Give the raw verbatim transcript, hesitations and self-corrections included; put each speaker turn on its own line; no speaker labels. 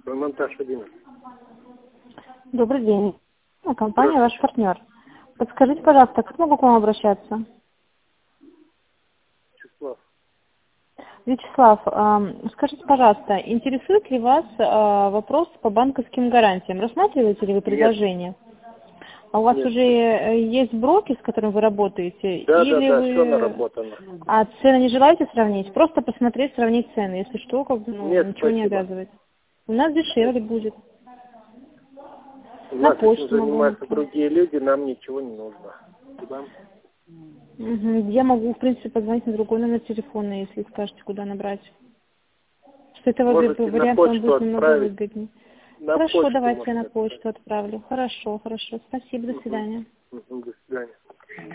Монтаж один.
Добрый день. Компания «Ваш партнер». Подскажите, пожалуйста, как могу к вам обращаться?
Вячеслав.
Вячеслав, э, скажите, пожалуйста, интересует ли вас э, вопрос по банковским гарантиям? Рассматриваете ли вы предложение? А у вас
Нет.
уже э, есть брокер, с которым вы работаете?
Да,
или
да, да,
вы...
все наработано.
А цены не желаете сравнить? Просто посмотреть, сравнить цены. Если что, как бы, ну,
Нет,
ничего не
спасибо.
обязывает. У нас дешевле будет.
У
На
нас этим
почту могу вам
занимаются
отправить.
другие люди, нам ничего не нужно. Спасибо.
Мгм. Я могу, в принципе, позвонить на другой номер телефона, если скажете, куда набрать. Что это
Можете на
вариант вам
почту
будет немного
отправить.
выгоднее.
На
Хорошо,
почту
давайте я
можете
на
отправить.
почту отправлю. Хорошо, хорошо. Спасибо, до
Угу.
свидания.
Угу, до свидания.